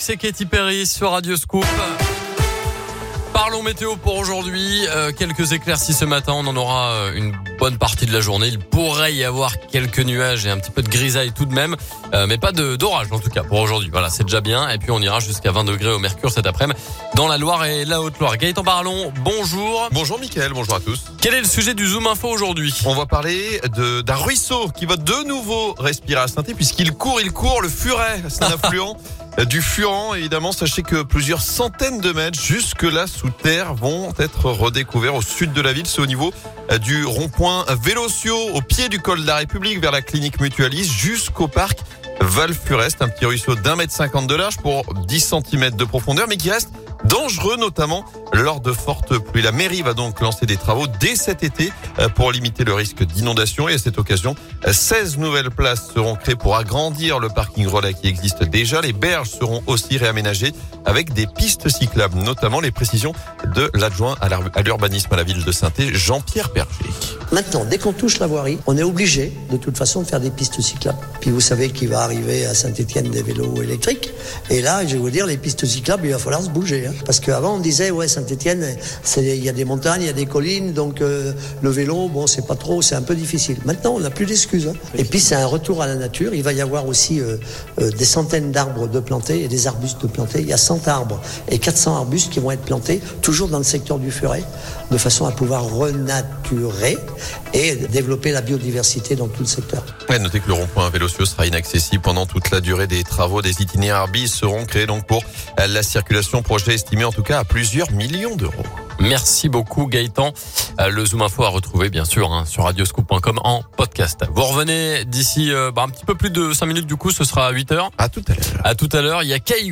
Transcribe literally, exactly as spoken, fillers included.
c'est Katy Perry sur Radio Scoop. Parlons météo pour aujourd'hui. Euh, quelques éclaircies ce matin. On en aura euh, une bonne partie de la journée. Il pourrait y avoir quelques nuages et un petit peu de grisaille tout de même. Euh, mais pas de, d'orage en tout cas pour aujourd'hui. Voilà, c'est déjà bien. Et puis on ira jusqu'à vingt degrés au mercure cet après-midi dans la Loire et la Haute-Loire. Gaëtan Barallon, bonjour. Bonjour Mickaël, bonjour à tous. Quel est le sujet du Zoom Info aujourd'hui ? On va parler de, d'un ruisseau qui va de nouveau respirer à Saint-Étienne puisqu'il court, il court, le Furet. C'est un affluent du Furan. Évidemment, sachez que plusieurs centaines de mètres jusque-là sous terre vont être redécouverts au sud de la ville. C'est au niveau du rond-point Vélocio, au pied du col de la République, vers la clinique Mutualis, jusqu'au parc Val-Furest. Un petit ruisseau d'un mètre cinquante de large pour dix centimètres de profondeur, mais qui reste dangereux, notamment lors de fortes pluies. La mairie va donc lancer des travaux dès cet été pour limiter le risque d'inondation. Et à cette occasion, seize nouvelles places seront créées pour agrandir le parking relais qui existe déjà. Les berges seront aussi réaménagées avec des pistes cyclables, notamment les précisions de l'adjoint à l'urbanisme à la ville de Saint-Étienne, Jean-Pierre Berger. Maintenant, dès qu'on touche la voirie, on est obligé, de toute façon, de faire des pistes cyclables. Puis vous savez qu'il va arriver à Saint-Étienne des vélos électriques. Et là, je vais vous dire, les pistes cyclables, il va falloir se bouger. Hein. Parce qu'avant, on disait, ouais, Saint-Étienne, il y a des montagnes, il y a des collines, donc euh, le vélo, bon, c'est pas trop, c'est un peu difficile. Maintenant, on n'a plus d'excuses. Hein. Et puis, c'est un retour à la nature. Il va y avoir aussi euh, euh, des centaines d'arbres de plantés et des arbustes de plantés. Il y a cent arbres et quatre cents arbustes qui vont être plantés, toujours dans le secteur du Furet, de façon à pouvoir renaturer et développer la biodiversité dans tout le secteur. Ouais, notez que le rond-point Vélocio sera inaccessible pendant toute la durée des travaux. Des itinéraires bis seront créés donc pour la circulation, projet estimé en tout cas à plusieurs millions d'euros. Merci beaucoup Gaëtan. Le Zoom Info à retrouver bien sûr hein, sur radioscoop point com en podcast. Vous revenez d'ici euh, bah, un petit peu plus de cinq minutes du coup, ce sera à huit heures. À tout à l'heure. À tout à l'heure, il y a Kay